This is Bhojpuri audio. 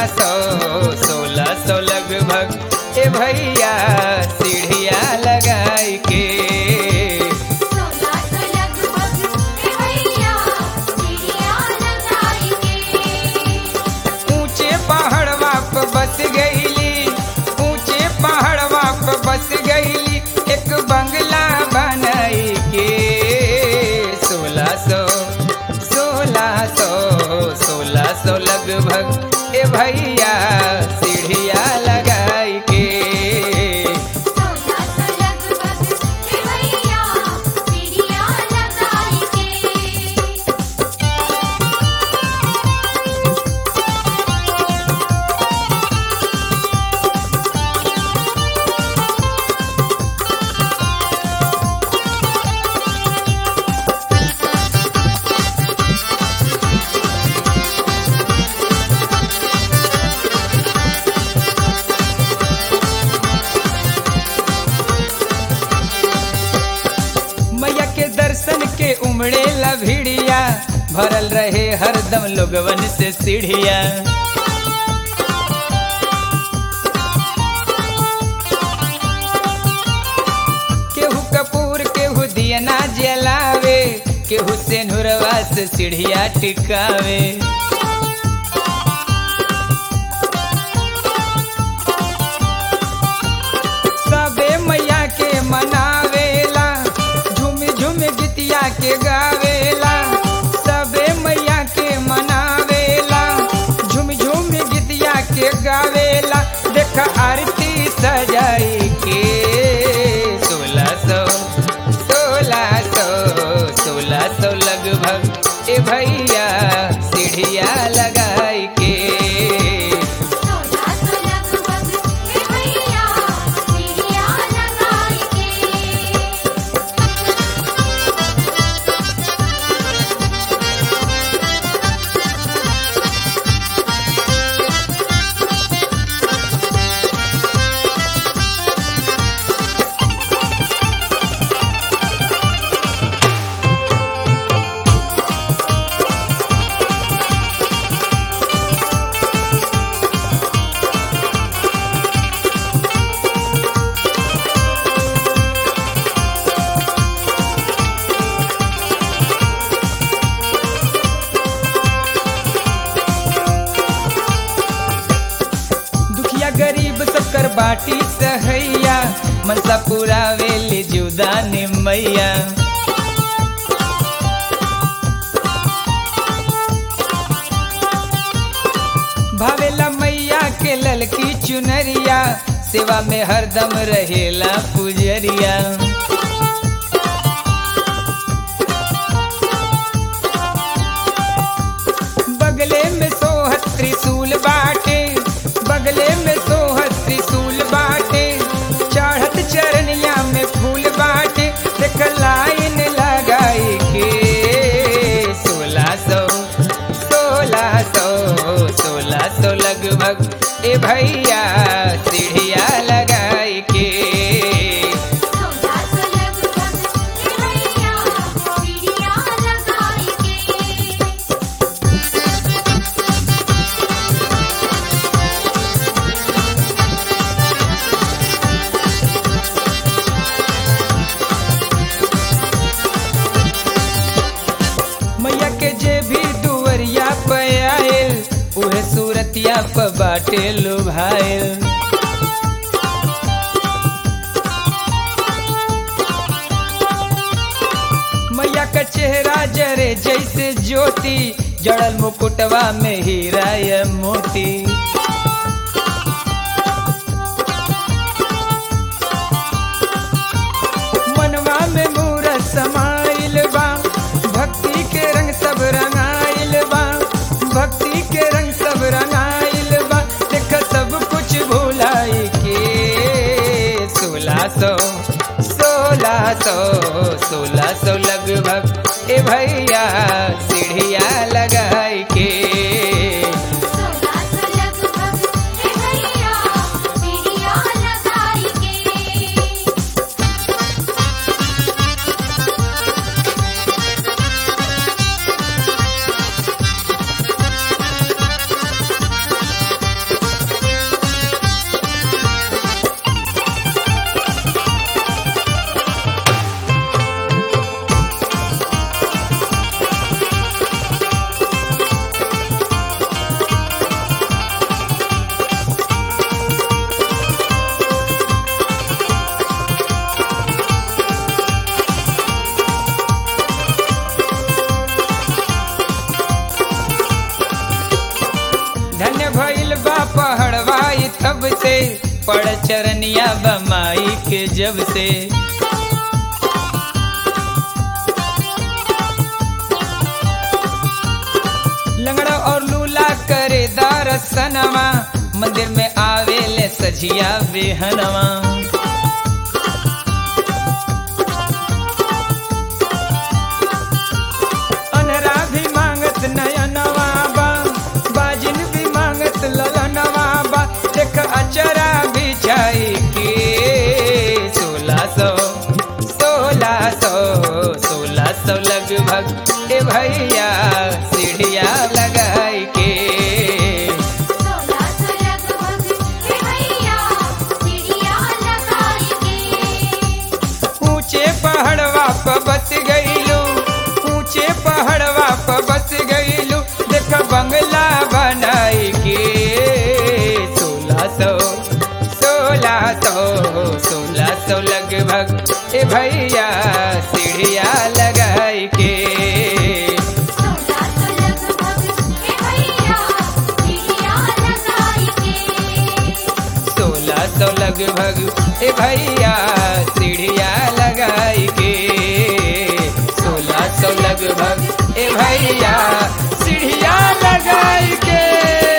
1600 लगभग ए भैया सीढ़िया लगाई के। 1600 लगभग ए भैया सीढ़ियां लगाई के। ऊंचे पहाड़वा पे बस गईली, ऊंचे पहाड़वा पे बस गईली एक बंगला बनाई के। 1600 लगभग ए भैया सीढ़िया लगाई के। 1600 लगभग ए भैया सीढ़ियां लगाई के। मैया के दर्शन के उमड़े ला भिड़िया, भरल रहे हरदम लोगवन से सीढ़िया। केहू कपूर केहू दिया ना जलावे, केहू सेनुरवा से सीढ़िया टिकावे। सबे मैया के मनावेला, झूम झूम गीतिया के गावेला। सबे मैया के मनावेला, झूम झूम गीतिया के गावेला। देख आरती सजाई के। 1600 लगभग ए भैया सीढ़िया लगाई के। 1600 लगभग ए भैया सीढ़ियां लगाई के। दुखिया गरीब सबकर बाटी सहैया, मनसा पूरा वेली जुदा निमैया। भावेला मैया के ललकी चुनरिया, सेवा में हरदम रहेला पुजरिया। बगले में सोहत त्रिशूल बाटे, बगले में सोहत त्रिशूल बाटे। चढ़त चरनिया में फूल बाटे, देख लाइन लगाई के। 1600 लगभग ए भैया सीढ़िया लगाई के। 1600 लगभग ए भैया सीढ़ियां लगाई के। मैया के जे भी दुवरिया पे आयल, उहे सूरतिया पे बाटे लुभायल। मैया का चेहरा जरे जैसे ज्योति, जड़ल मुकुटवा में हीरा या मोती। मनवा में मूरत समाइल बा, भक्ति के रंग सब रंगाइल बा, भक्ति के रंग सब रंगाइल बा। देख सब कुछ भुलाई के। 1600 लगभग ए भैया सीढ़िया लगाई के। 1600 लगभग ए भैया सीढ़ियां लगाई के। बनल बा पहड़वाई तब से पड़ चरनिया बमाई के जब से लंगड़ा और लूला करे दर्शनवा मंदिर में आवे ले सजिया बेहनवा अनहरा भी मांगत नयनवा बा बाजिन भी मांगत ललनवा बा देख अचरा बिछाई के 1600 लगभग ए भैया सीढ़िया लगाई के 1600 लगभग हे भैया सीढ़िया लगाई के ऊंचे पहाड़वा पर बस गईलू ऊंचे पहाड़वा पर बस गईलू देख बंगला बनाई के 1600 लगभग ए भैया सीढ़िया लगाई के 1600 लगभग हे भैया सीढ़िया लगाई के 1600 लगभग ए भैया सीढ़िया लगाई के 1600 लगभग ए भैया सीढ़िया लगाई के